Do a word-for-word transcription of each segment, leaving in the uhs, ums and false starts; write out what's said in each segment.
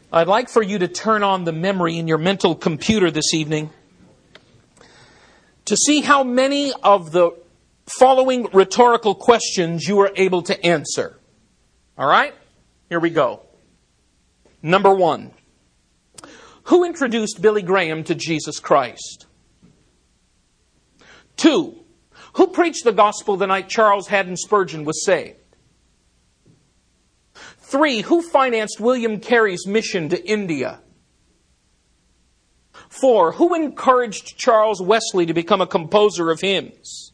I'd like for you to turn on the memory in your mental computer this evening to see how many of the following rhetorical questions you were able to answer. All right? Here we go. Number one. Who introduced Billy Graham to Jesus Christ? Two. Who preached the gospel the night Charles Haddon Spurgeon was saved? Three. Who financed William Carey's mission to India? Four. Who encouraged Charles Wesley to become a composer of hymns?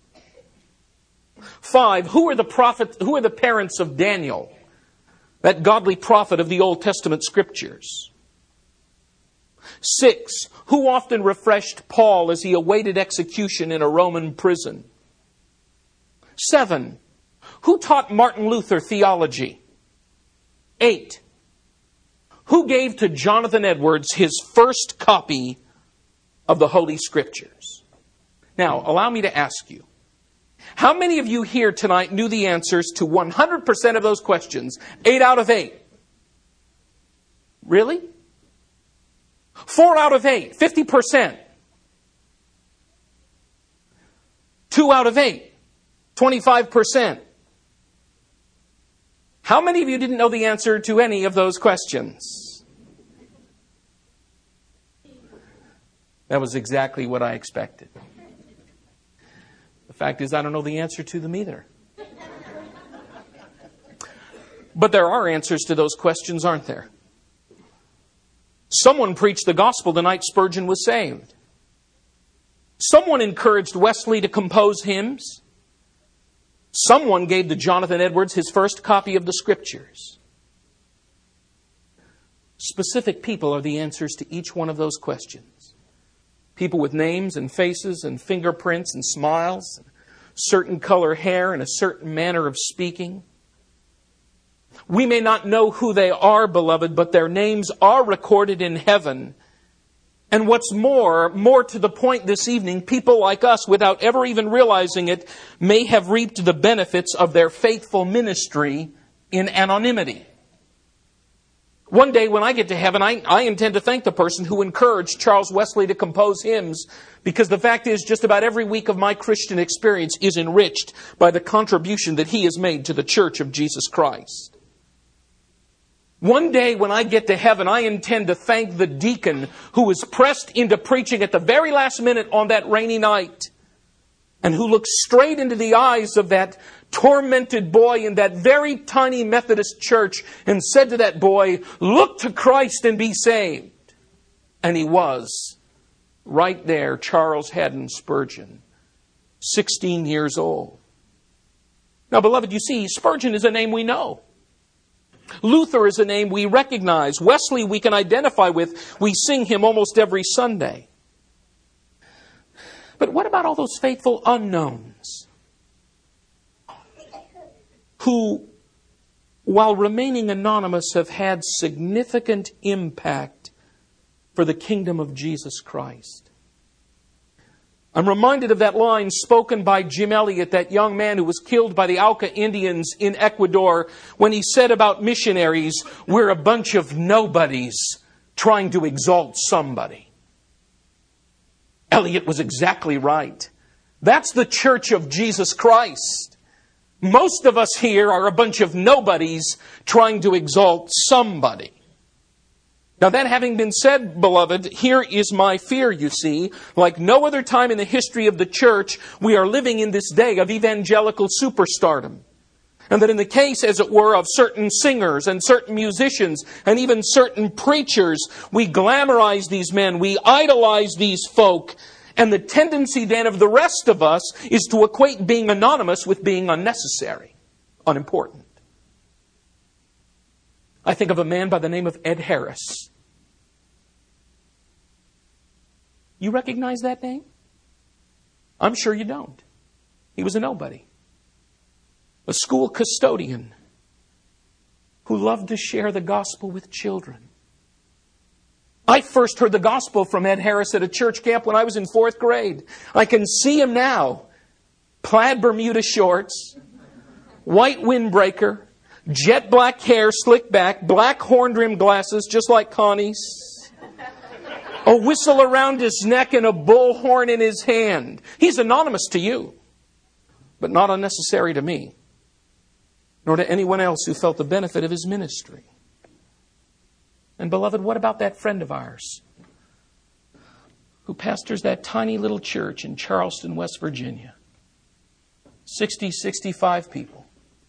Five. Who are the prophet, who are the parents of Daniel, that godly prophet of the Old Testament Scriptures? Six. Who often refreshed Paul as he awaited execution in a Roman prison? Seven. Who taught Martin Luther theology? Eight. Who gave to Jonathan Edwards his first copy of the Holy Scriptures? Now, allow me to ask you, how many of you here tonight knew the answers to one hundred percent of those questions? Eight out of eight. Really? Four out of eight. Fifty percent. Two out of eight. Twenty-five percent. How many of you didn't know the answer to any of those questions? That was exactly what I expected. The fact is, I don't know the answer to them either. But there are answers to those questions, aren't there? Someone preached the gospel the night Spurgeon was saved. Someone encouraged Wesley to compose hymns. Someone gave to Jonathan Edwards his first copy of the Scriptures. Specific people are the answers to each one of those questions. People with names and faces and fingerprints and smiles, and certain color hair and a certain manner of speaking. We may not know who they are, beloved, but their names are recorded in heaven. And what's more, more to the point this evening, people like us, without ever even realizing it, may have reaped the benefits of their faithful ministry in anonymity. One day when I get to heaven, I, I intend to thank the person who encouraged Charles Wesley to compose hymns, because the fact is, just about every week of my Christian experience is enriched by the contribution that he has made to the Church of Jesus Christ. One day when I get to heaven, I intend to thank the deacon who was pressed into preaching at the very last minute on that rainy night, and who looked straight into the eyes of that tormented boy in that very tiny Methodist church and said to that boy, "Look to Christ and be saved." And he was. Right there, Charles Haddon Spurgeon, sixteen years old. Now, beloved, you see, Spurgeon is a name we know. Luther is a name we recognize. Wesley we can identify with. We sing him almost every Sunday. But what about all those faithful unknowns who, while remaining anonymous, have had significant impact for the kingdom of Jesus Christ? I'm reminded of that line spoken by Jim Elliot, that young man who was killed by the Auca Indians in Ecuador, when he said about missionaries, "We're a bunch of nobodies trying to exalt somebody." Elliot was exactly right. That's the Church of Jesus Christ. Most of us here are a bunch of nobodies trying to exalt somebody. Now, that having been said, beloved, here is my fear, you see. Like no other time in the history of the church, we are living in this day of evangelical superstardom. And that in the case, as it were, of certain singers and certain musicians and even certain preachers, we glamorize these men, we idolize these folk. And the tendency then of the rest of us is to equate being anonymous with being unnecessary, unimportant. I think of a man by the name of Ed Harris. You recognize that name? I'm sure you don't. He was a nobody. A school custodian who loved to share the gospel with children. I first heard the gospel from Ed Harris at a church camp when I was in fourth grade. I can see him now. Plaid Bermuda shorts, white windbreaker, jet black hair, slicked back, black horn-rimmed glasses, just like Connie's, a whistle around his neck and a bullhorn in his hand. He's anonymous to you, but not unnecessary to me, nor to anyone else who felt the benefit of his ministry. And beloved, what about that friend of ours who pastors that tiny little church in Charleston, West Virginia? sixty, sixty-five people.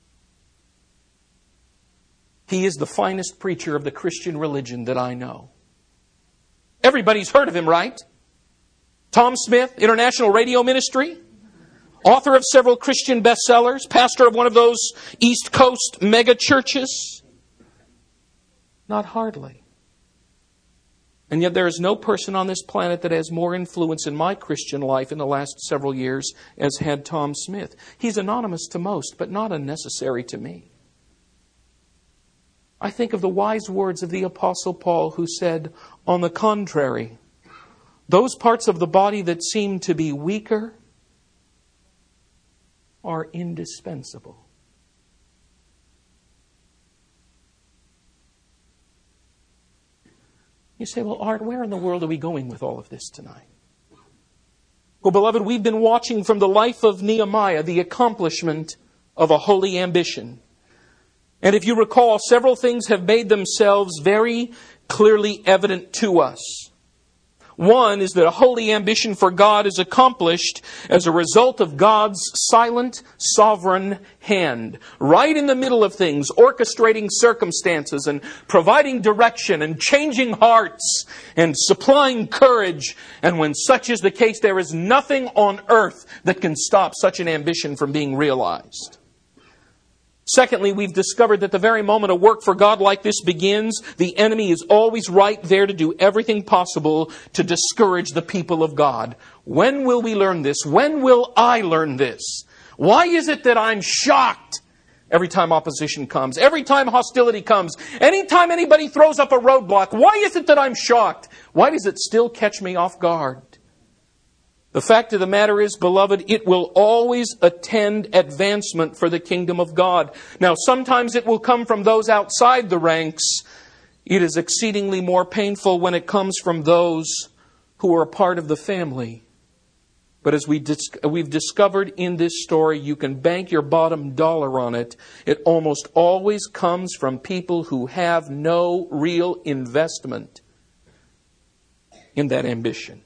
He is the finest preacher of the Christian religion that I know. Everybody's heard of him, right? Tom Smith, International Radio Ministry, author of several Christian bestsellers, pastor of one of those East Coast mega churches. Not hardly. And yet there is no person on this planet that has more influence in my Christian life in the last several years as had Tom Smith. He's anonymous to most, but not unnecessary to me. I think of the wise words of the Apostle Paul, who said, on the contrary, those parts of the body that seem to be weaker are indispensable. You say, well, Art, where in the world are we going with all of this tonight? Well, beloved, we've been watching from the life of Nehemiah the accomplishment of a holy ambition. And if you recall, several things have made themselves very clearly evident to us. One is that a holy ambition for God is accomplished as a result of God's silent, sovereign hand, right in the middle of things, orchestrating circumstances and providing direction and changing hearts and supplying courage. And when such is the case, there is nothing on earth that can stop such an ambition from being realized. Secondly, we've discovered that the very moment a work for God like this begins, the enemy is always right there to do everything possible to discourage the people of God. When will we learn this? When will I learn this? Why is it that I'm shocked every time opposition comes, every time hostility comes, anytime anybody throws up a roadblock? Why is it that I'm shocked? Why does it still catch me off guard? The fact of the matter is, beloved, it will always attend advancement for the kingdom of God. Now, sometimes it will come from those outside the ranks. It is exceedingly more painful when it comes from those who are a part of the family. But as we dis- we've discovered in this story, you can bank your bottom dollar on it. It almost always comes from people who have no real investment in that ambition.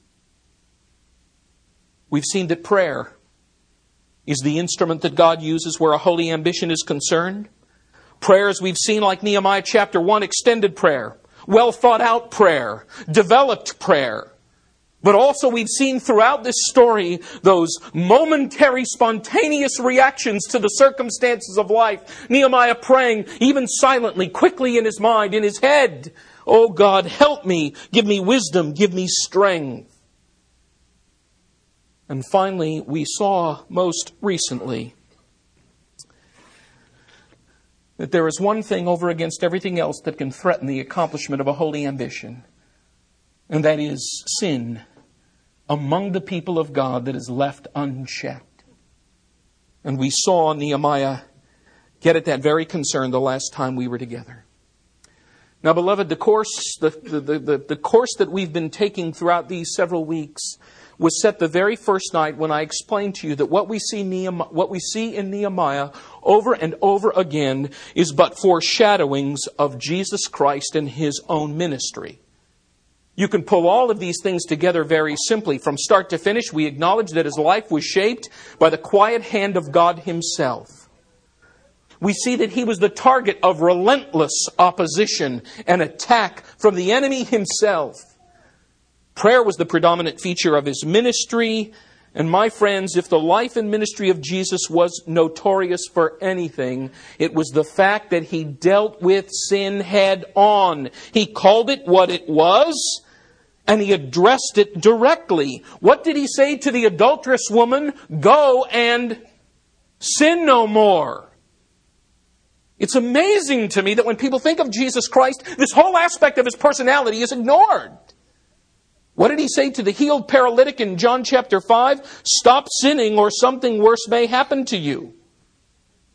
We've seen that prayer is the instrument that God uses where a holy ambition is concerned. Prayer, as we've seen, like Nehemiah chapter one, extended prayer, well thought out prayer, developed prayer. But also we've seen throughout this story those momentary, spontaneous reactions to the circumstances of life. Nehemiah praying, even silently, quickly in his mind, in his head, "Oh God, help me, give me wisdom, give me strength." And finally, we saw most recently that there is one thing over against everything else that can threaten the accomplishment of a holy ambition, and that is sin among the people of God that is left unchecked. And we saw Nehemiah get at that very concern the last time we were together. Now, beloved, the course, the, the, the, the course that we've been taking throughout these several weeks was set the very first night when I explained to you that what we see Nehemiah, what we see in Nehemiah over and over again is but foreshadowings of Jesus Christ and His own ministry. You can pull all of these things together very simply. From start to finish, we acknowledge that His life was shaped by the quiet hand of God Himself. We see that He was the target of relentless opposition and attack from the enemy himself. Prayer was the predominant feature of His ministry. And my friends, if the life and ministry of Jesus was notorious for anything, it was the fact that He dealt with sin head on. He called it what it was, and He addressed it directly. What did He say to the adulterous woman? Go and sin no more. It's amazing to me that when people think of Jesus Christ, this whole aspect of His personality is ignored. What did He say to the healed paralytic in John chapter five? Stop sinning or something worse may happen to you.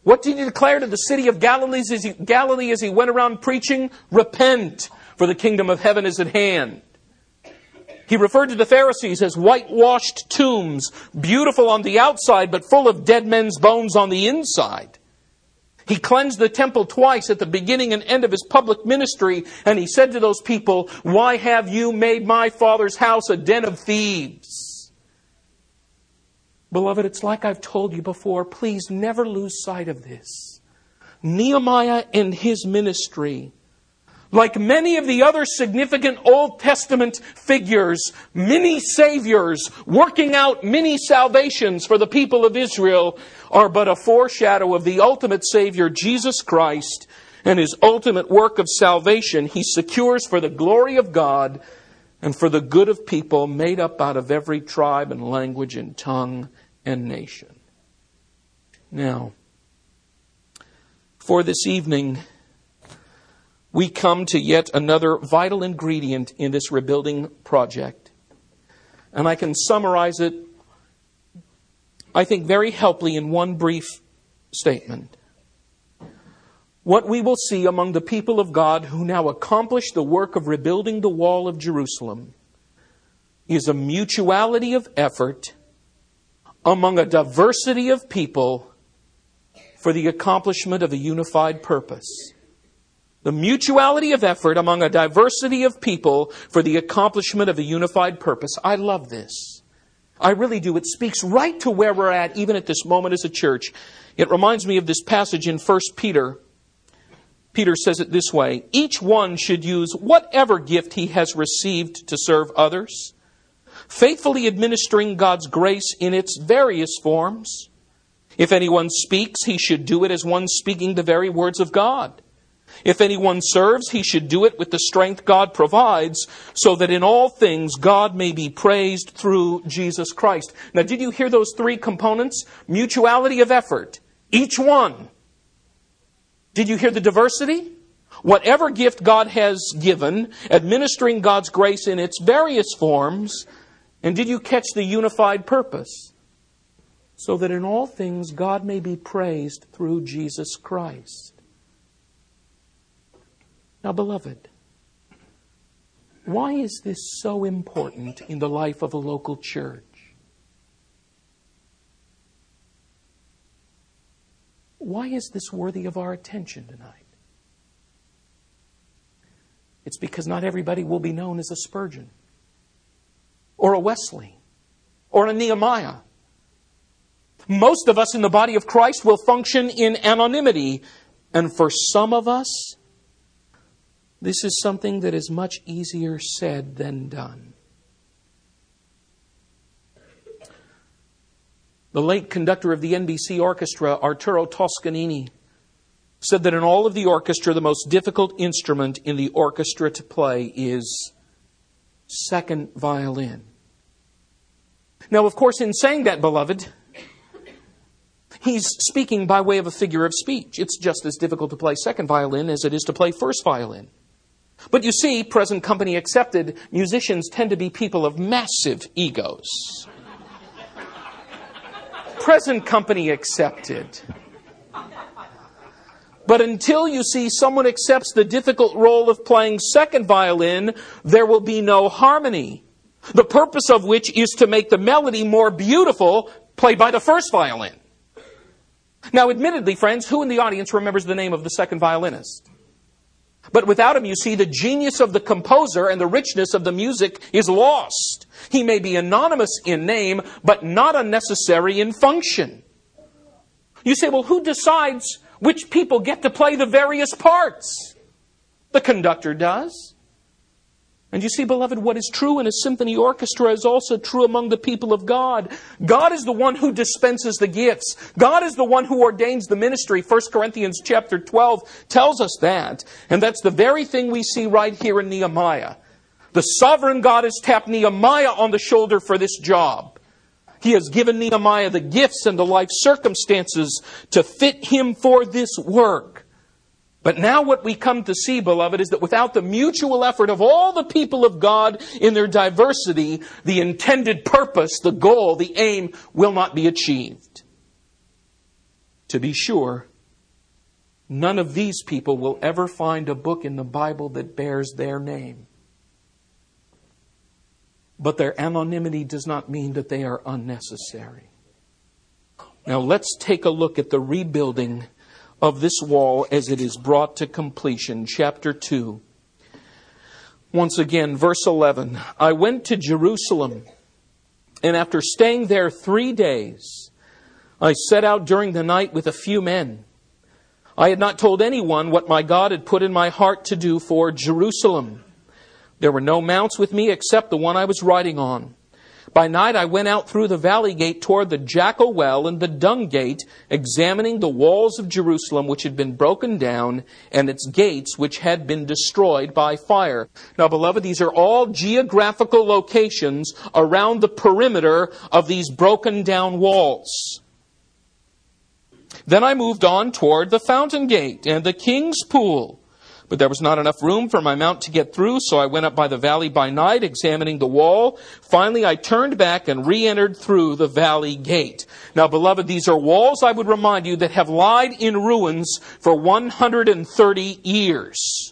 What did he declare to the city of Galilee as he, Galilee as he went around preaching? Repent, for the kingdom of heaven is at hand. He referred to the Pharisees as whitewashed tombs, beautiful on the outside, but full of dead men's bones on the inside. He cleansed the temple twice at the beginning and end of his public ministry, and he said to those people, "Why have you made my Father's house a den of thieves?" Beloved, it's like I've told you before, please never lose sight of this. Nehemiah and his ministry, like many of the other significant Old Testament figures, many saviors working out many salvations for the people of Israel, are but a foreshadow of the ultimate Savior, Jesus Christ, and His ultimate work of salvation He secures for the glory of God and for the good of people made up out of every tribe and language and tongue and nation. Now, for this evening, we come to yet another vital ingredient in this rebuilding project. And I can summarize it, I think, very helpfully in one brief statement. What we will see among the people of God who now accomplish the work of rebuilding the wall of Jerusalem is a mutuality of effort among a diversity of people for the accomplishment of a unified purpose. The mutuality of effort among a diversity of people for the accomplishment of a unified purpose. I love this. I really do. It speaks right to where we're at, even at this moment as a church. It reminds me of this passage in First Peter. Peter says it this way: each one should use whatever gift he has received to serve others, faithfully administering God's grace in its various forms. If anyone speaks, he should do it as one speaking the very words of God. If anyone serves, he should do it with the strength God provides, so that in all things God may be praised through Jesus Christ. Now, did you hear those three components? Mutuality of effort. Each one. Did you hear the diversity? Whatever gift God has given, administering God's grace in its various forms. And did you catch the unified purpose? So that in all things God may be praised through Jesus Christ. Now, beloved, why is this so important in the life of a local church? Why is this worthy of our attention tonight? It's because not everybody will be known as a Spurgeon, or a Wesley, or a Nehemiah. Most of us in the body of Christ will function in anonymity, and for some of us, this is something that is much easier said than done. The late conductor of the N B C Orchestra, Arturo Toscanini, said that in all of the orchestra, the most difficult instrument in the orchestra to play is second violin. Now, of course, in saying that, beloved, he's speaking by way of a figure of speech. It's just as difficult to play second violin as it is to play first violin. But you see, present company accepted, musicians tend to be people of massive egos. Present company accepted. But until you see someone accepts the difficult role of playing second violin, there will be no harmony. The purpose of which is to make the melody more beautiful, played by the first violin. Now, admittedly, friends, who in the audience remembers the name of the second violinist? But without him, you see, the genius of the composer and the richness of the music is lost. He may be anonymous in name, but not unnecessary in function. You say, well, who decides which people get to play the various parts? The conductor does. And you see, beloved, what is true in a symphony orchestra is also true among the people of God. God is the one who dispenses the gifts. God is the one who ordains the ministry. First Corinthians chapter twelve tells us that. And that's the very thing we see right here in Nehemiah. The sovereign God has tapped Nehemiah on the shoulder for this job. He has given Nehemiah the gifts and the life circumstances to fit him for this work. But now what we come to see, beloved, is that without the mutual effort of all the people of God in their diversity, the intended purpose, the goal, the aim will not be achieved. To be sure, none of these people will ever find a book in the Bible that bears their name. But their anonymity does not mean that they are unnecessary. Now let's take a look at the rebuilding of this wall as it is brought to completion. Chapter two. Once again, verse eleven. I went to Jerusalem, and after staying there three days, I set out during the night with a few men. I had not told anyone what my God had put in my heart to do for Jerusalem. There were no mounts with me except the one I was riding on. By night I went out through the valley gate toward the Jackal Well and the Dung Gate, examining the walls of Jerusalem which had been broken down and its gates which had been destroyed by fire. Now, beloved, these are all geographical locations around the perimeter of these broken down walls. Then I moved on toward the Fountain Gate and the King's Pool. But there was not enough room for my mount to get through, so I went up by the valley by night, examining the wall. Finally, I turned back and re-entered through the valley gate. Now, beloved, these are walls, I would remind you, that have lied in ruins for one hundred thirty years.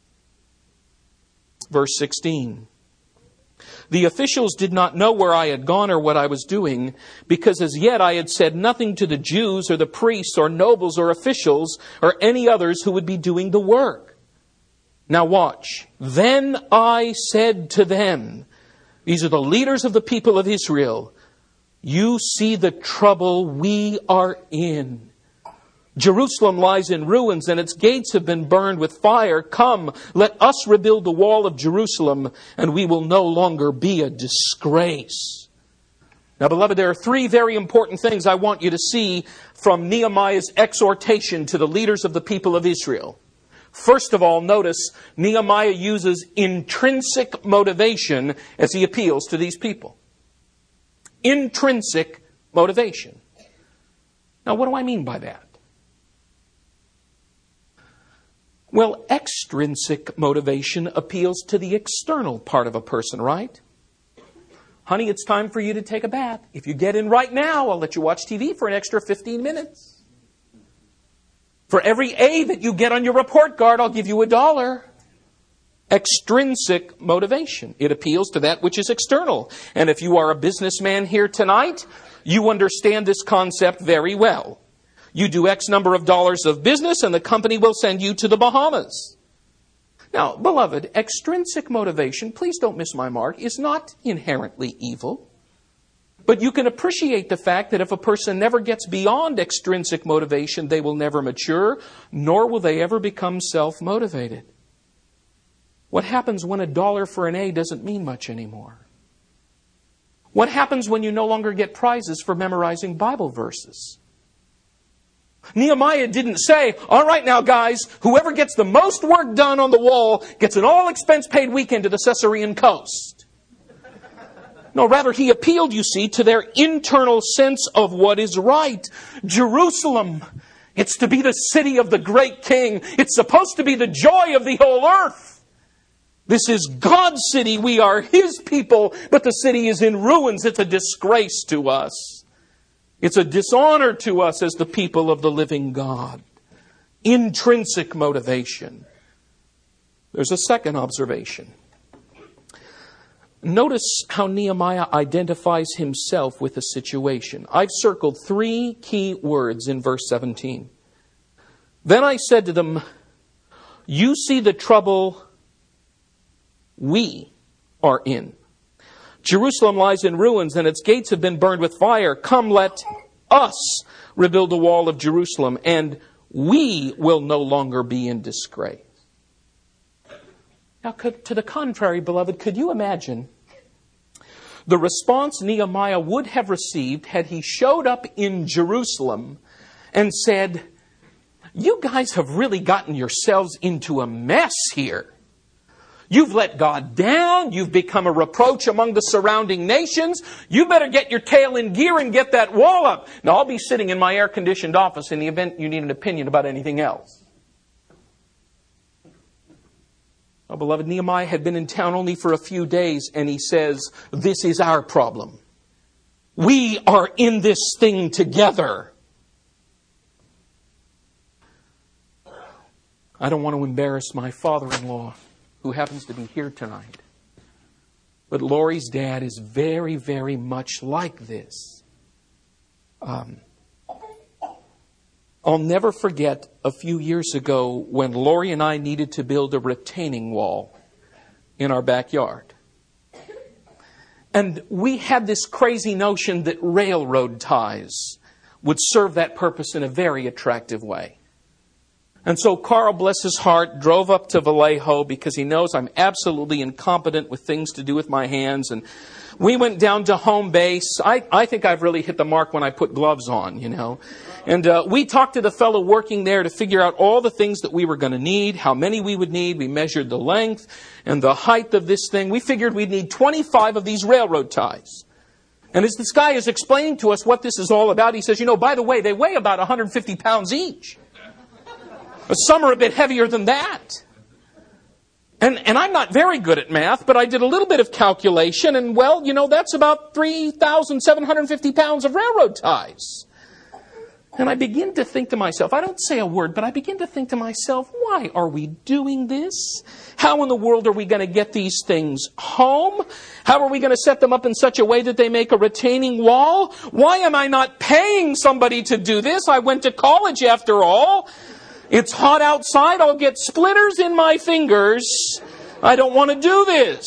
Verse sixteen. The officials did not know where I had gone or what I was doing, because as yet I had said nothing to the Jews or the priests or nobles or officials or any others who would be doing the work. Now watch. Then I said to them, these are the leaders of the people of Israel, you see the trouble we are in. Jerusalem lies in ruins and its gates have been burned with fire. Come, let us rebuild the wall of Jerusalem and we will no longer be a disgrace. Now, beloved, there are three very important things I want you to see from Nehemiah's exhortation to the leaders of the people of Israel. First of all, notice Nehemiah uses intrinsic motivation as he appeals to these people. Intrinsic motivation. Now, what do I mean by that? Well, extrinsic motivation appeals to the external part of a person, right? Honey, it's time for you to take a bath. If you get in right now, I'll let you watch T V for an extra fifteen minutes. For every A that you get on your report card, I'll give you a dollar. Extrinsic motivation. It appeals to that which is external. And if you are a businessman here tonight, you understand this concept very well. You do X number of dollars of business and the company will send you to the Bahamas. Now, beloved, extrinsic motivation, please don't miss my mark, is not inherently evil. But you can appreciate the fact that if a person never gets beyond extrinsic motivation, they will never mature, nor will they ever become self-motivated. What happens when a dollar for an A doesn't mean much anymore? What happens when you no longer get prizes for memorizing Bible verses? Nehemiah didn't say, all right now guys, whoever gets the most work done on the wall gets an all-expense-paid weekend to the Caesarean coast. No, rather he appealed, you see, to their internal sense of what is right. Jerusalem, it's to be the city of the great king. It's supposed to be the joy of the whole earth. This is God's city. We are His people, but the city is in ruins. It's a disgrace to us. It's a dishonor to us as the people of the living God. Intrinsic motivation. There's a second observation. Notice how Nehemiah identifies himself with the situation. I've circled three key words in verse seventeen. Then I said to them, you see the trouble we are in. Jerusalem lies in ruins and its gates have been burned with fire. Come, let us rebuild the wall of Jerusalem and we will no longer be in disgrace. Now, could, to the contrary, beloved, could you imagine the response Nehemiah would have received had he showed up in Jerusalem and said, you guys have really gotten yourselves into a mess here. You've let God down. You've become a reproach among the surrounding nations. You better get your tail in gear and get that wall up. Now, I'll be sitting in my air-conditioned office in the event you need an opinion about anything else. Oh, beloved, Nehemiah had been in town only for a few days, and he says, this is our problem. We are in this thing together. I don't want to embarrass my father-in-law, who happens to be here tonight. But Lori's dad is very, very much like this. Um, I'll never forget a few years ago when Lori and I needed to build a retaining wall in our backyard. And we had this crazy notion that railroad ties would serve that purpose in a very attractive way. And so Carl, bless his heart, drove up to Vallejo because he knows I'm absolutely incompetent with things to do with my hands. And we went down to home base. I, I think I've really hit the mark when I put gloves on, you know. And uh, we talked to the fellow working there to figure out all the things that we were going to need, how many we would need. We measured the length and the height of this thing. We figured we'd need twenty-five of these railroad ties. And as this guy is explaining to us what this is all about, he says, you know, by the way, they weigh about one hundred fifty pounds each. Some are a bit heavier than that. And, and I'm not very good at math, but I did a little bit of calculation, and well, you know, that's about three thousand seven hundred fifty pounds of railroad ties. And I begin to think to myself, I don't say a word, but I begin to think to myself, why are we doing this? How in the world are we going to get these things home? How are we going to set them up in such a way that they make a retaining wall? Why am I not paying somebody to do this? I went to college after all. It's hot outside. I'll get splinters in my fingers. I don't want to do this.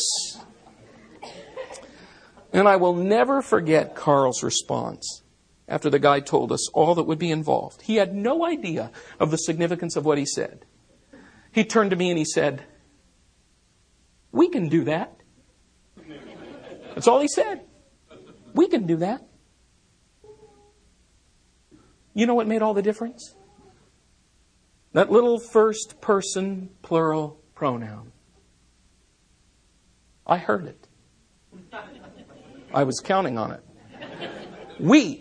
And I will never forget Carl's response after the guy told us all that would be involved. He had no idea of the significance of what he said. He turned to me and he said, "We can do that." That's all he said. We can do that. You know what made all the difference? That little first person plural pronoun. I heard it. I was counting on it. We.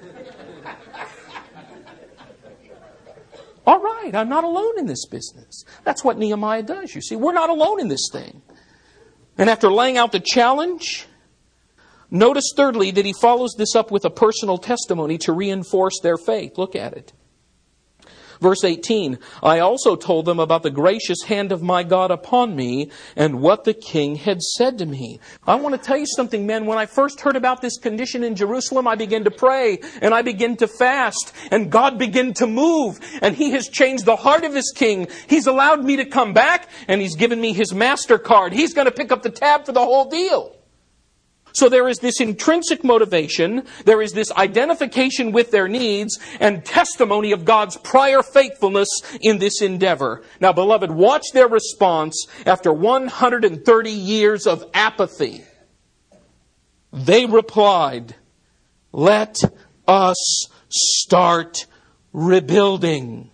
All right, I'm not alone in this business. That's what Nehemiah does, you see. We're not alone in this thing. And after laying out the challenge, notice thirdly that he follows this up with a personal testimony to reinforce their faith. Look at it. Verse eighteen, I also told them about the gracious hand of my God upon me and what the king had said to me. I want to tell you something, men. When I first heard about this condition in Jerusalem, I began to pray and I began to fast and God began to move and He has changed the heart of this king. He's allowed me to come back and He's given me His MasterCard. He's going to pick up the tab for the whole deal. So there is this intrinsic motivation, there is this identification with their needs, and testimony of God's prior faithfulness in this endeavor. Now, beloved, watch their response after one hundred thirty years of apathy. They replied, "Let us start rebuilding."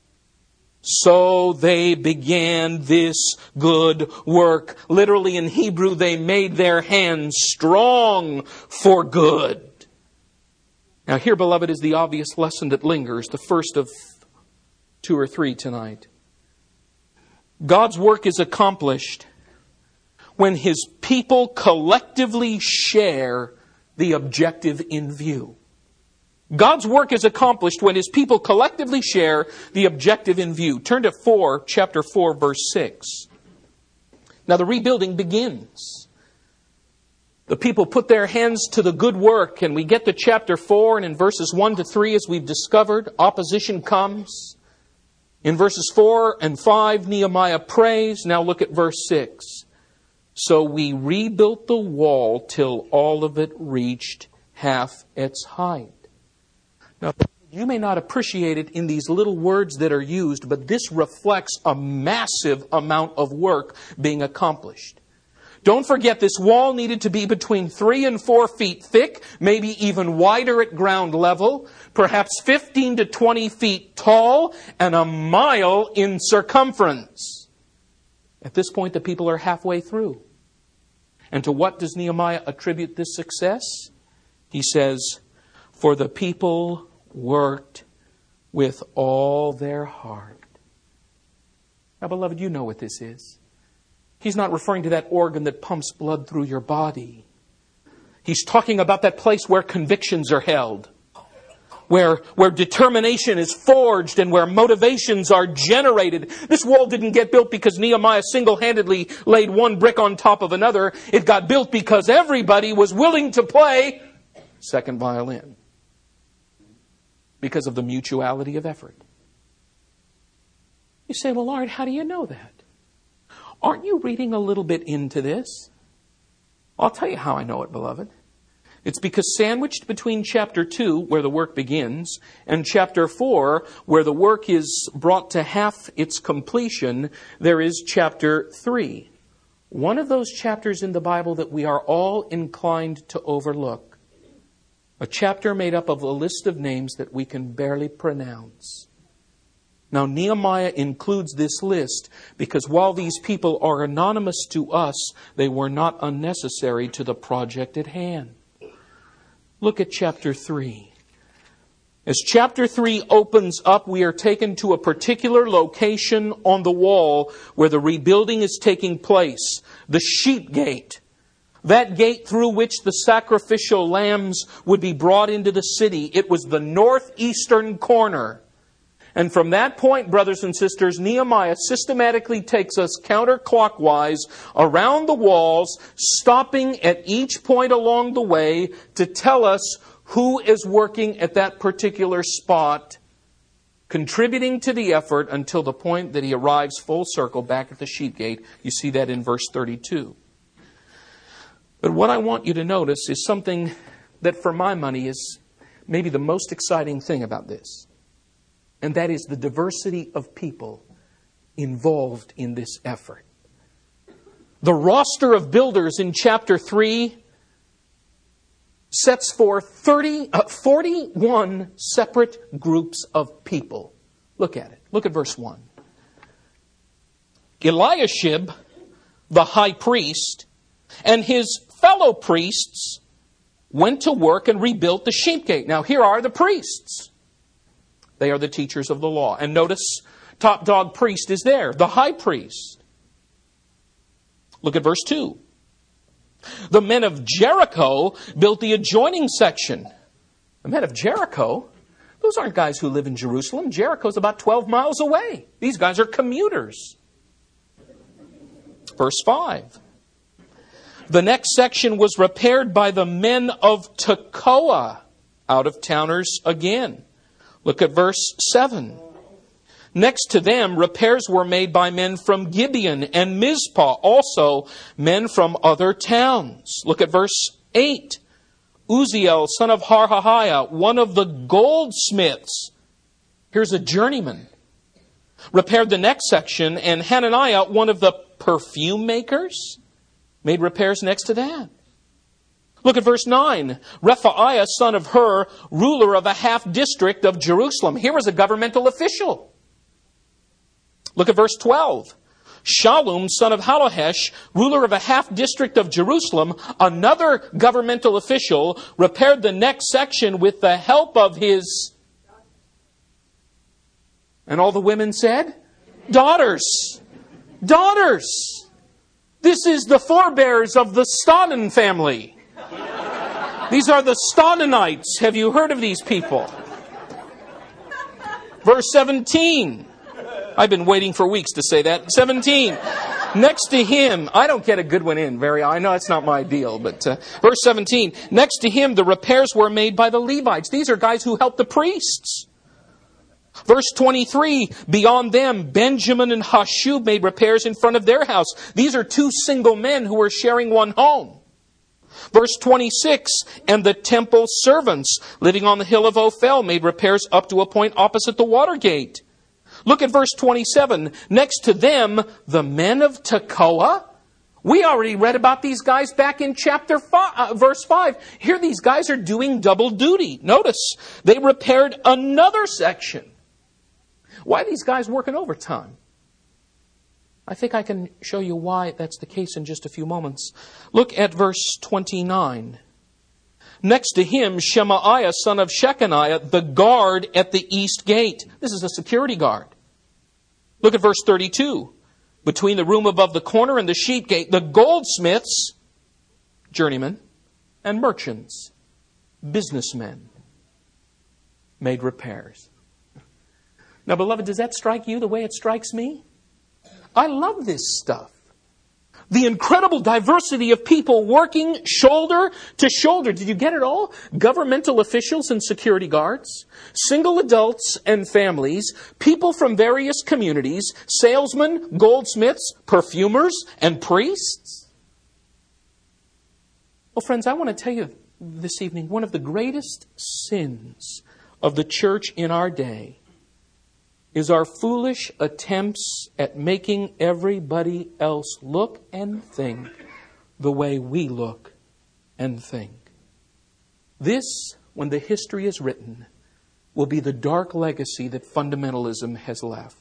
So they began this good work. Literally in Hebrew, they made their hands strong for good. Now here, beloved, is the obvious lesson that lingers, the first of two or three tonight. God's work is accomplished when His people collectively share the objective in view. God's work is accomplished when His people collectively share the objective in view. Turn to four, chapter four, verse six. Now the rebuilding begins. The people put their hands to the good work, and we get to chapter four, and in verses one to three, as we've discovered, opposition comes. In verses four and five, Nehemiah prays. Now look at verse six. So we rebuilt the wall till all of it reached half its height. Now, you may not appreciate it in these little words that are used, but this reflects a massive amount of work being accomplished. Don't forget, this wall needed to be between three and four feet thick, maybe even wider at ground level, perhaps fifteen to twenty feet tall, and a mile in circumference. At this point, the people are halfway through. And to what does Nehemiah attribute this success? He says, "For the people worked with all their heart." Now, beloved, you know what this is. He's not referring to that organ that pumps blood through your body. He's talking about that place where convictions are held, where, where determination is forged and where motivations are generated. This wall didn't get built because Nehemiah single-handedly laid one brick on top of another. It got built because everybody was willing to play second violin because of the mutuality of effort. You say, well, Lord, how do you know that? Aren't you reading a little bit into this? I'll tell you how I know it, beloved. It's because sandwiched between chapter two, where the work begins, and chapter four, where the work is brought to half its completion, there is chapter three. One of those chapters in the Bible that we are all inclined to overlook. A chapter made up of a list of names that we can barely pronounce. Now, Nehemiah includes this list because while these people are anonymous to us, they were not unnecessary to the project at hand. Look at chapter three. As chapter three opens up, we are taken to a particular location on the wall where the rebuilding is taking place. The sheep gate. That gate through which the sacrificial lambs would be brought into the city. It was the northeastern corner. And from that point, brothers and sisters, Nehemiah systematically takes us counterclockwise around the walls, stopping at each point along the way to tell us who is working at that particular spot, contributing to the effort until the point that he arrives full circle back at the sheep gate. You see that in verse thirty-two. But what I want you to notice is something that for my money is maybe the most exciting thing about this. And that is the diversity of people involved in this effort. The roster of builders in chapter three sets forth thirty, uh, forty-one separate groups of people. Look at it. Look at verse one. Eliashib, the high priest, and his fellow priests went to work and rebuilt the sheep gate. Now here are the priests. They are the teachers of the law. And notice, top dog priest is there, the high priest. Look at verse two. The men of Jericho built the adjoining section. The men of Jericho? Those aren't guys who live in Jerusalem. Jericho's about twelve miles away. These guys are commuters. Verse five. The next section was repaired by the men of Tekoa, out of towners again. Look at verse seven. Next to them, repairs were made by men from Gibeon and Mizpah, also men from other towns. Look at verse eight. Uziel, son of Harhahiah, one of the goldsmiths. Here's a journeyman. Repaired the next section, and Hananiah, one of the perfume makers, made repairs next to that. Look at verse nine. Rephaiah, son of Hur, ruler of a half district of Jerusalem. Here was a governmental official. Look at verse twelve. Shallum, son of Halohesh, ruler of a half district of Jerusalem, another governmental official, repaired the next section with the help of his... And all the women said, daughters. Daughters. This is the forebears of the Stodden family. These are the Stodenites. Have you heard of these people? Verse seventeen. I've been waiting for weeks to say that. seventeen. Next to him, I don't get a good one in very, I know it's not my deal, but uh, verse seventeen. Next to him, the repairs were made by the Levites. These are guys who help the priests. Verse twenty-three, beyond them, Benjamin and Hashub made repairs in front of their house. These are two single men who were sharing one home. Verse twenty-six, and the temple servants living on the hill of Ophel made repairs up to a point opposite the water gate. Look at verse twenty-seven. Next to them, the men of Tekoa. We already read about these guys back in chapter five, uh, verse five. Here these guys are doing double duty. Notice, they repaired another section. Why are these guys working overtime? I think I can show you why that's the case in just a few moments. Look at verse twenty-nine. Next to him, Shemaiah, son of Shechaniah, the guard at the east gate. This is a security guard. Look at verse thirty-two. Between the room above the corner and the sheep gate, the goldsmiths, journeymen, and merchants, businessmen. made repairs. Now, beloved, does that strike you the way it strikes me? I love this stuff. The incredible diversity of people working shoulder to shoulder. Did you get it all? Governmental officials and security guards, single adults and families, people from various communities, salesmen, goldsmiths, perfumers, and priests. Well, friends, I want to tell you this evening, one of the greatest sins of the church in our day is our foolish attempts at making everybody else look and think the way we look and think. This, when the history is written, will be the dark legacy that fundamentalism has left.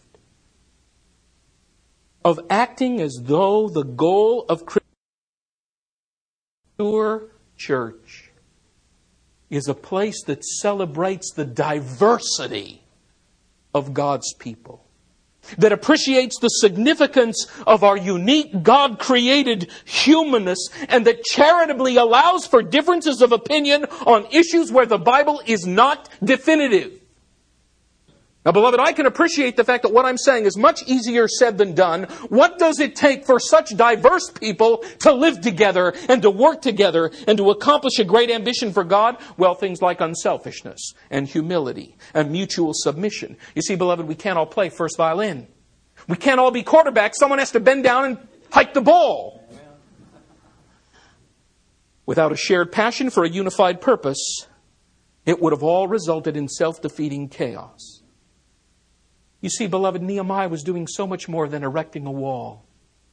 Of acting as though the goal of Christian church is a place that celebrates the diversity of God's people, that appreciates the significance of our unique God-created humanness, and that charitably allows for differences of opinion on issues where the Bible is not definitive. Now, beloved, I can appreciate the fact that what I'm saying is much easier said than done. What does it take for such diverse people to live together and to work together and to accomplish a great ambition for God? Well, things like unselfishness and humility and mutual submission. You see, beloved, we can't all play first violin. We can't all be quarterbacks. Someone has to bend down and hike the ball. Without a shared passion for a unified purpose, it would have all resulted in self-defeating chaos. You see, beloved, Nehemiah was doing so much more than erecting a wall.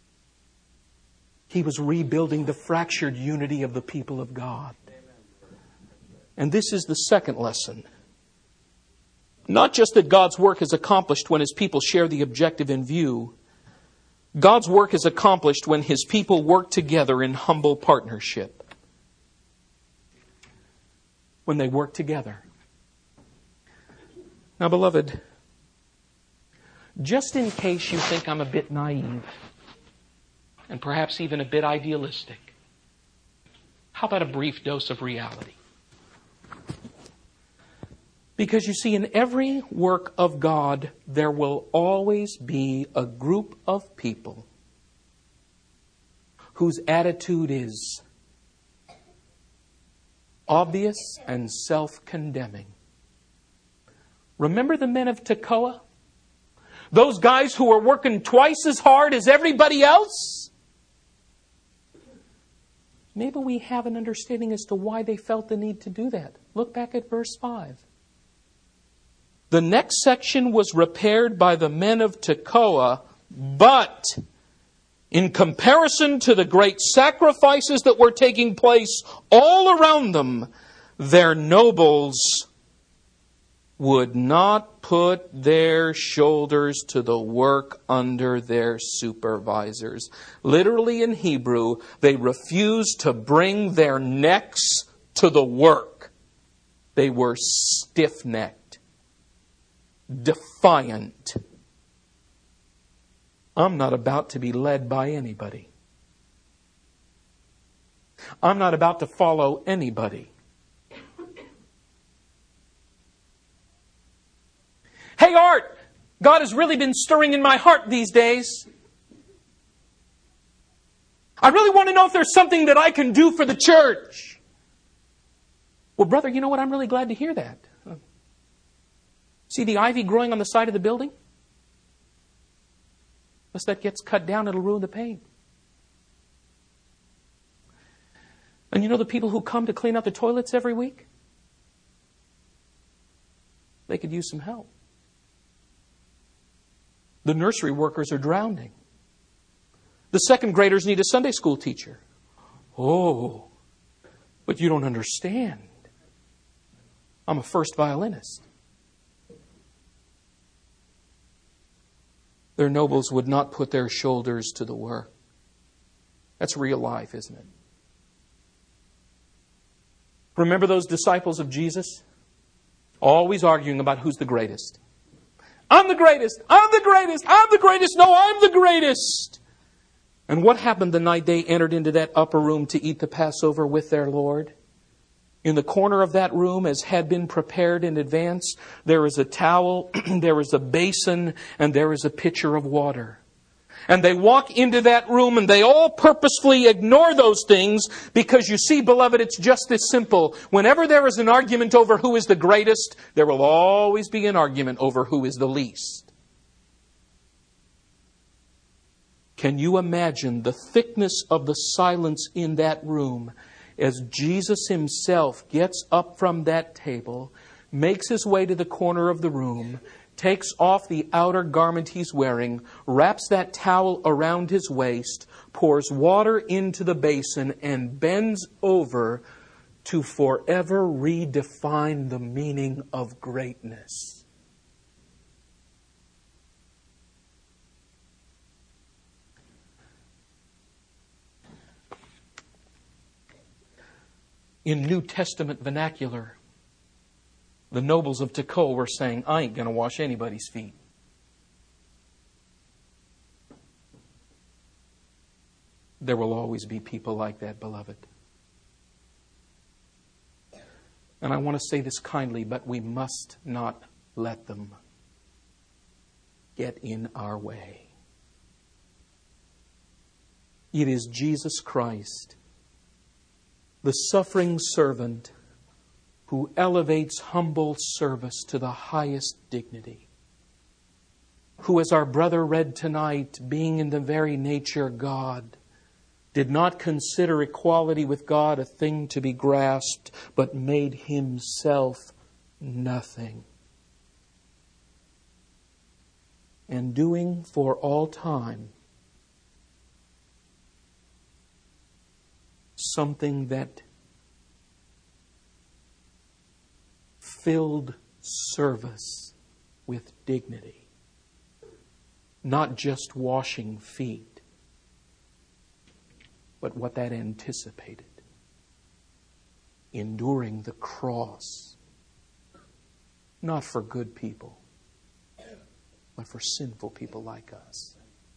He was rebuilding the fractured unity of the people of God. And this is the second lesson. Not just that God's work is accomplished when His people share the objective in view. God's work is accomplished when His people work together in humble partnership. When they work together. Now, beloved, just in case you think I'm a bit naive, and perhaps even a bit idealistic, how about a brief dose of reality? Because you see, in every work of God, there will always be a group of people whose attitude is obvious and self-condemning. Remember the men of Tekoa? Those guys who were working twice as hard as everybody else? Maybe we have an understanding as to why they felt the need to do that. Look back at verse five. The next section was repaired by the men of Tekoa, but in comparison to the great sacrifices that were taking place all around them, their nobles would not put their shoulders to the work under their supervisors. Literally in Hebrew, they refused to bring their necks to the work. They were stiff-necked, defiant. I'm not about to be led by anybody. I'm not about to follow anybody. Hey, Art, God has really been stirring in my heart these days. I really want to know if there's something that I can do for the church. Well, brother, you know what? I'm really glad to hear that. See the ivy growing on the side of the building? Unless that gets cut down, it'll ruin the paint. And you know the people who come to clean up the toilets every week? They could use some help. The nursery workers are drowning. The second graders need a Sunday school teacher. Oh, but you don't understand. I'm a first violinist. Their nobles would not put their shoulders to the work. That's real life, isn't it? Remember those disciples of Jesus? Always arguing about who's the greatest. I'm the greatest. I'm the greatest. I'm the greatest. No, I'm the greatest. And what happened the night they entered into that upper room to eat the Passover with their Lord? In the corner of that room, as had been prepared in advance, there is a towel, there is a basin, and there is a pitcher of water. And they walk into that room and they all purposefully ignore those things because, you see, beloved, it's just this simple. Whenever there is an argument over who is the greatest, there will always be an argument over who is the least. Can you imagine the thickness of the silence in that room as Jesus himself gets up from that table, makes his way to the corner of the room, takes off the outer garment he's wearing, wraps that towel around his waist, pours water into the basin, and bends over to forever redefine the meaning of greatness? In New Testament vernacular, the nobles of Tekoa were saying, I ain't going to wash anybody's feet. There will always be people like that, beloved. And I want to say this kindly, but we must not let them get in our way. It is Jesus Christ, the suffering servant, who elevates humble service to the highest dignity, who, as our brother read tonight, being in the very nature God, did not consider equality with God a thing to be grasped, but made himself nothing. And doing for all time something that filled service with dignity. Not just washing feet, but what that anticipated. Enduring the cross. Not for good people, but for sinful people like us.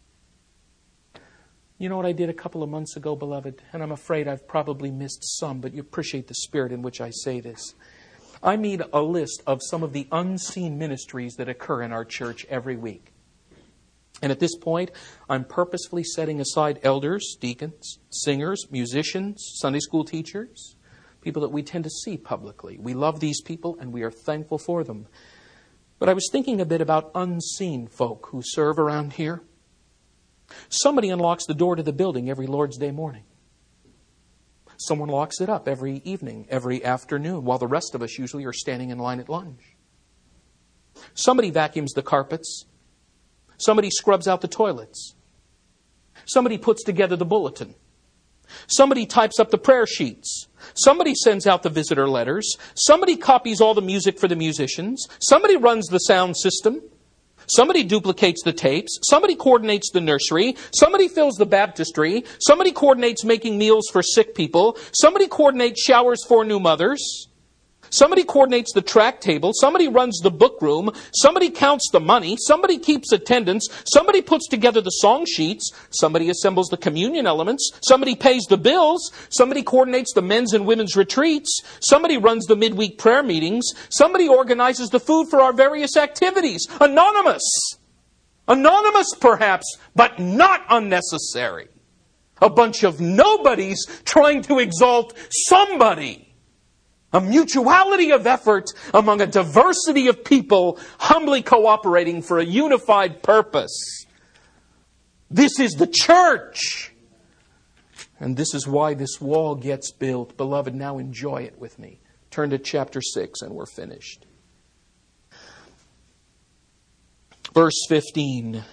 You know what I did a couple of months ago, beloved? And I'm afraid I've probably missed some, but you appreciate the spirit in which I say this. I made a list of some of the unseen ministries that occur in our church every week. And at this point, I'm purposefully setting aside elders, deacons, singers, musicians, Sunday school teachers, people that we tend to see publicly. We love these people and we are thankful for them. But I was thinking a bit about unseen folk who serve around here. Somebody unlocks the door to the building every Lord's Day morning. Someone locks it up every evening, every afternoon, while the rest of us usually are standing in line at lunch. Somebody vacuums the carpets. Somebody scrubs out the toilets. Somebody puts together the bulletin. Somebody types up the prayer sheets. Somebody sends out the visitor letters. Somebody copies all the music for the musicians. Somebody runs the sound system. Somebody duplicates the tapes. Somebody coordinates the nursery. Somebody fills the baptistry. Somebody coordinates making meals for sick people. Somebody coordinates showers for new mothers. Somebody coordinates the track table. Somebody runs the book room. Somebody counts the money. Somebody keeps attendance. Somebody puts together the song sheets. Somebody assembles the communion elements. Somebody pays the bills. Somebody coordinates the men's and women's retreats. Somebody runs the midweek prayer meetings. Somebody organizes the food for our various activities. Anonymous. Anonymous, perhaps, but not unnecessary. A bunch of nobodies trying to exalt somebody. A mutuality of effort among a diversity of people humbly cooperating for a unified purpose. This is the church. And this is why this wall gets built. Beloved, now enjoy it with me. Turn to chapter six and we're finished. Verse fifteen.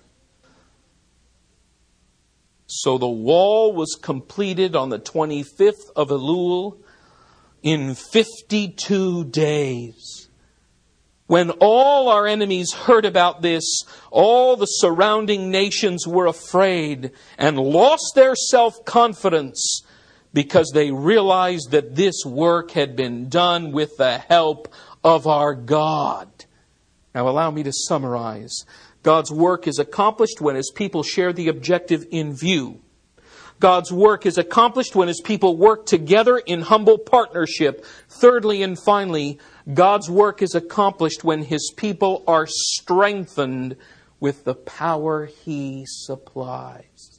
So the wall was completed on the twenty-fifth of Elul, in fifty-two days. When all our enemies heard about this, all the surrounding nations were afraid and lost their self-confidence because they realized that this work had been done with the help of our God. Now allow me to summarize. God's work is accomplished when His people share the objective in view. God's work is accomplished when His people work together in humble partnership. Thirdly and finally, God's work is accomplished when His people are strengthened with the power He supplies.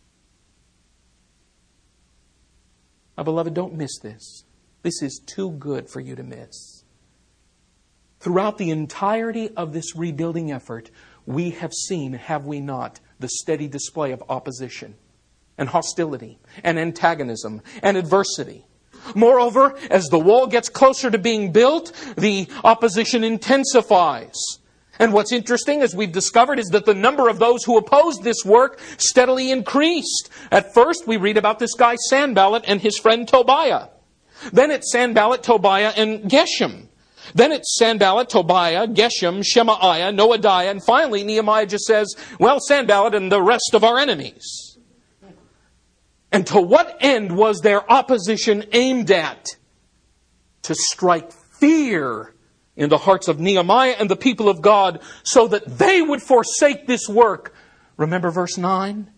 My beloved, don't miss this. This is too good for you to miss. Throughout the entirety of this rebuilding effort, we have seen, have we not, the steady display of opposition and hostility and antagonism and adversity. Moreover, as the wall gets closer to being built, the opposition intensifies. And what's interesting, as we've discovered, is that the number of those who opposed this work steadily increased. At first, we read about this guy Sanballat and his friend Tobiah. Then it's Sanballat, Tobiah, and Geshem. Then it's Sanballat, Tobiah, Geshem, Shemaiah, Noadiah, and finally Nehemiah just says, well, Sanballat and the rest of our enemies. And to what end was their opposition aimed at? To strike fear in the hearts of Nehemiah and the people of God so that they would forsake this work. Remember verse nine?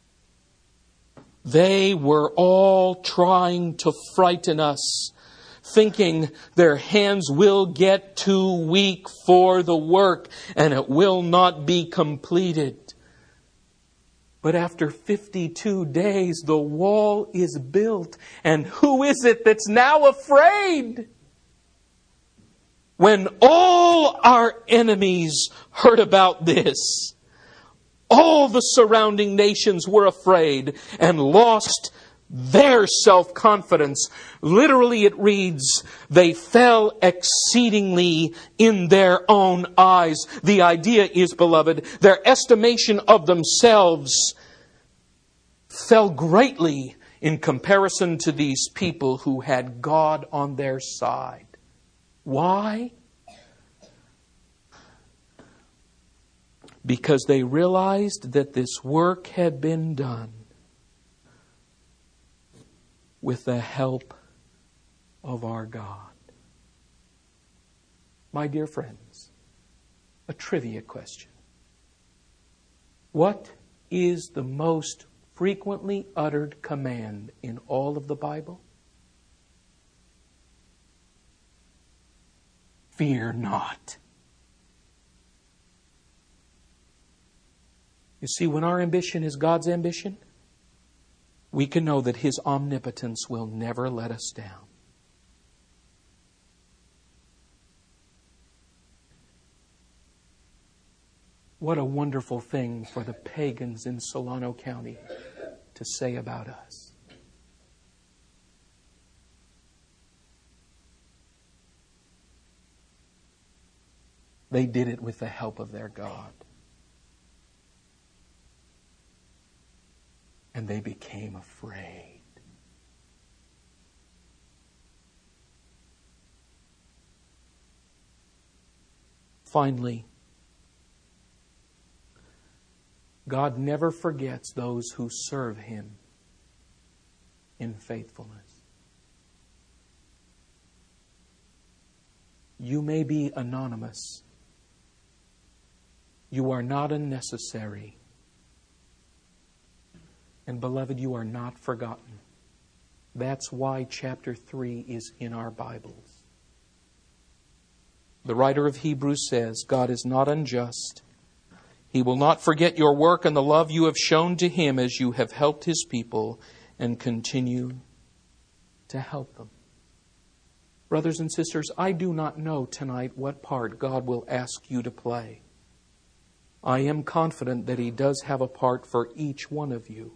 They were all trying to frighten us, thinking their hands will get too weak for the work and it will not be completed. But after fifty-two days, the wall is built. And who is it that's now afraid? When all our enemies heard about this, all the surrounding nations were afraid and lost their self-confidence. Literally it reads, they fell exceedingly in their own eyes. The idea is, beloved, their estimation of themselves fell greatly in comparison to these people who had God on their side. Why? Because they realized that this work had been done with the help of our God. My dear friends, a trivia question. What is the most frequently uttered command in all of the Bible? Fear not. You see, when our ambition is God's ambition, we can know that His omnipotence will never let us down. What a wonderful thing for the pagans in Solano County to say about us. They did it with the help of their God. And they became afraid. Finally, God never forgets those who serve Him in faithfulness. You may be anonymous. You are not unnecessary. And beloved, you are not forgotten. That's why chapter three is in our Bibles. The writer of Hebrews says, God is not unjust. He will not forget your work and the love you have shown to Him as you have helped His people and continue to help them. Brothers and sisters, I do not know tonight what part God will ask you to play. I am confident that He does have a part for each one of you.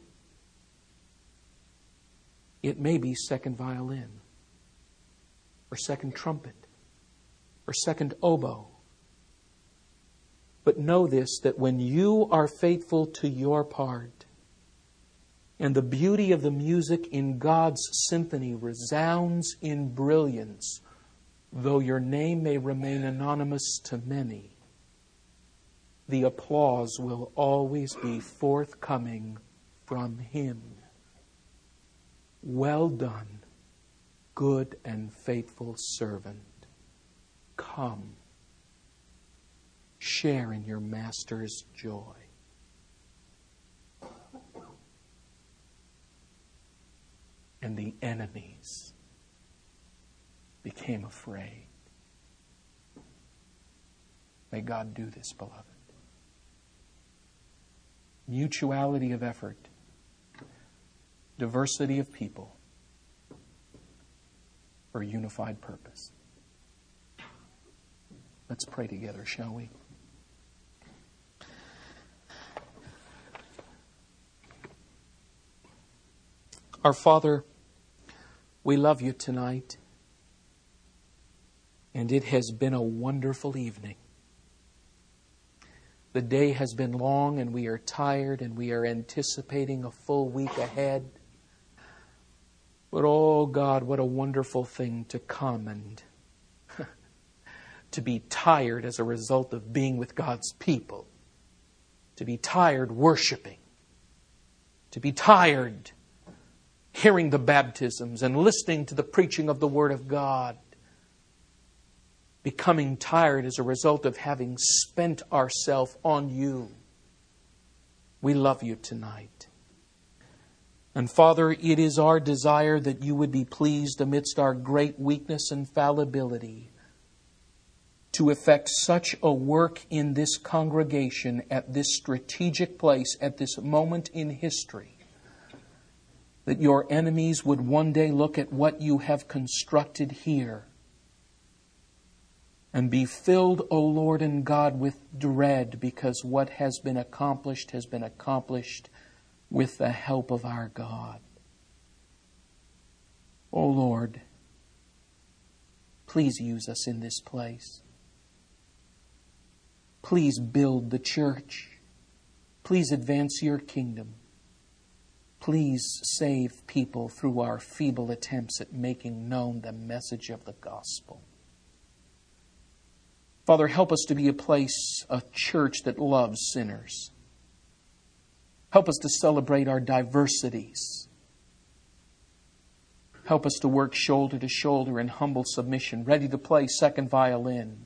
It may be second violin, or second trumpet, or second oboe. But know this, that when you are faithful to your part, and the beauty of the music in God's symphony resounds in brilliance, though your name may remain anonymous to many, the applause will always be forthcoming from Him. Well done, good and faithful servant. Come, share in your Master's joy. and the enemies became afraid. May God do this, beloved. Mutuality of effort, diversity of people for a unified purpose. Let's pray together, shall we? Our Father, we love you tonight, and it has been a wonderful evening. The day has been long, and we are tired, and we are anticipating a full week ahead. But oh God, what a wonderful thing to come and to be tired as a result of being with God's people. To be tired worshiping. To be tired hearing the baptisms and listening to the preaching of the Word of God. Becoming tired as a result of having spent ourselves on you. We love you tonight. And Father, it is our desire that you would be pleased amidst our great weakness and fallibility to effect such a work in this congregation at this strategic place, at this moment in history, that your enemies would one day look at what you have constructed here and be filled, O Lord and God, with dread, because what has been accomplished has been accomplished with the help of our God. O Lord, please use us in this place. Please build the church. Please advance your kingdom. Please save people through our feeble attempts at making known the message of the gospel. Father, help us to be a place, a church that loves sinners. Help us to celebrate our diversities. Help us to work shoulder to shoulder in humble submission, ready to play second violin.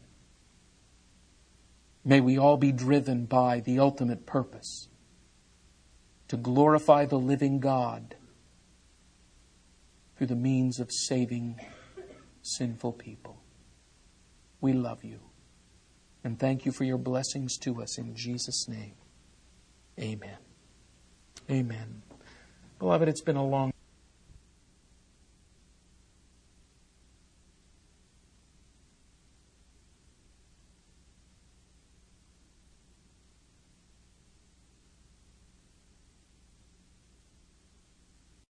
May we all be driven by the ultimate purpose, to glorify the living God through the means of saving sinful people. We love you and thank you for your blessings to us in Jesus' name. Amen. Amen. Beloved, it's been a long